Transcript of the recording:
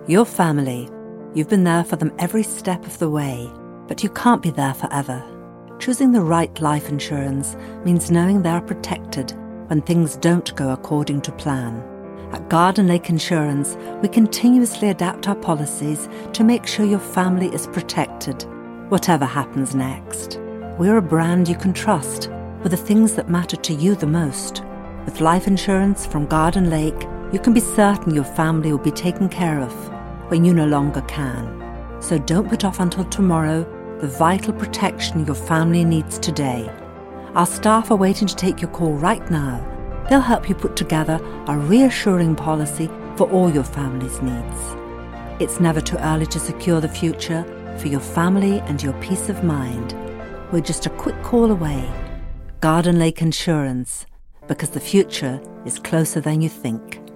Your family. You've been there for them every step of the way, but you can't be there forever. Choosing the right life insurance means knowing they are protected when things don't go according to plan. At Garden Lake Insurance, we continuously adapt our policies to make sure your family is protected, whatever happens next. We're a brand you can trust with the things that matter to you the most. With life insurance from Garden Lake, you can be certain your family will be taken care of when you no longer can. So don't put off until tomorrow the vital protection your family needs today. Our staff are waiting to take your call right now. They'll help you put together a reassuring policy for all your family's needs. It's never too early to secure the future for your family and your peace of mind. We're just a quick call away. Garden Lake Insurance, because the future is closer than you think.